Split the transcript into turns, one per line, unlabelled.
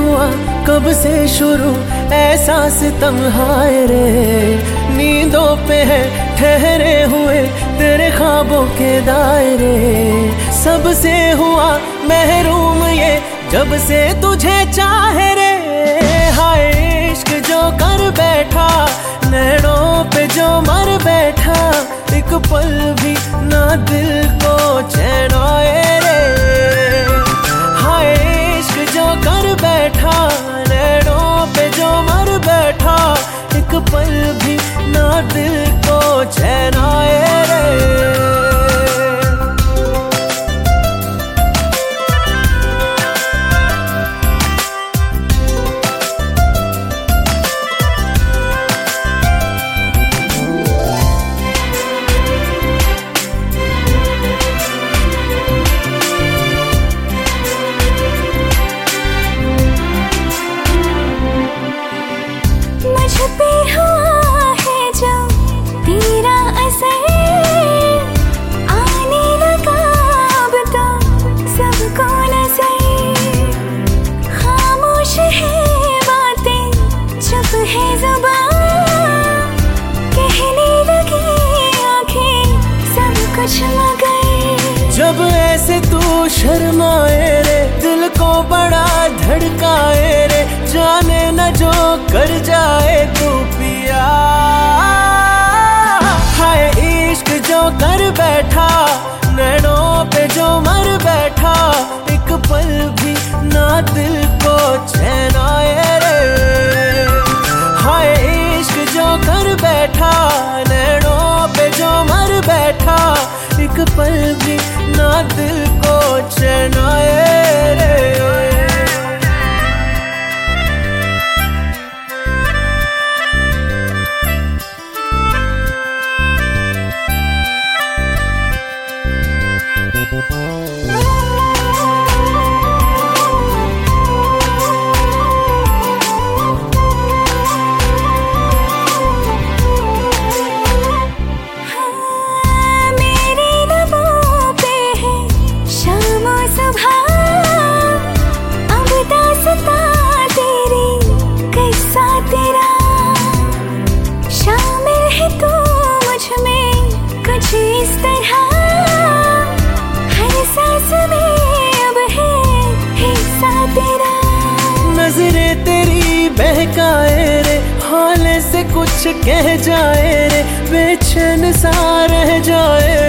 हुआ कब से शुरू ऐसा सितम, हाय रे नींदों पे है ठहरे हुए तेरे ख्वाबों के दायरे। सबसे हुआ महरूम ये जब से तुझे चाहे रे, हाय इश्क जो कर बैठा नैनों पे जो मर बैठा, एक पल भी ना दिल को चैन आए रे। हाय इश्क जो कर बैठा नैनों पे जो मर बैठा, एक पल भी ना दिल को चैन आए रे। जब ऐसे तू शर्माए रे दिल को बड़ा धड़काए रे, जाने न जो कर जाए तू पिया। हाय इश्क जो कर बैठा नैनों पे जो मर बैठा, एक पल भी ना दिल को चैन आए रे। हाय इश्क जो कर बैठा नैनों पे जो मर बैठा, एक पल भी ना दिल को चैन आए रे। नजरें तेरी बहकाए रे, हाल से कुछ कह जाए रे, बेचैन सा रह जाए